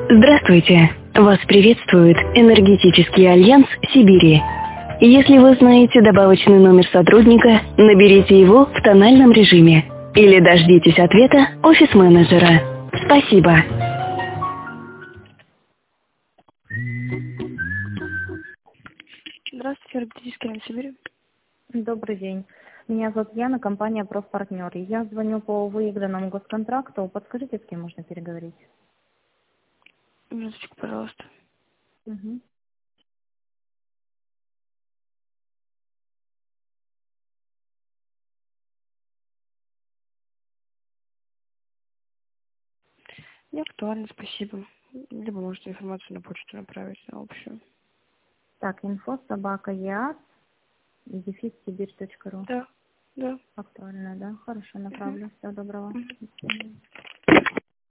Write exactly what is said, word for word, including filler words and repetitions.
Здравствуйте! Вас приветствует Энергетический альянс Сибири. Если вы знаете добавочный номер сотрудника, наберите его в тональном режиме или дождитесь ответа офис-менеджера. Спасибо! Здравствуйте, Энергетический альянс Сибири. Добрый день. Меня зовут Яна, компания «Профпартнер». Я звоню по выигранному госконтракту. Подскажите, с кем можно переговорить? Минуточку, пожалуйста. Угу. Не актуально, спасибо. Либо можете информацию на почту направить, на общую. Так, инфо собака яс дефис сибирь точка ру. Да, да. Актуально, да? Хорошо, направлю. Всего доброго. Мгм. До свидания.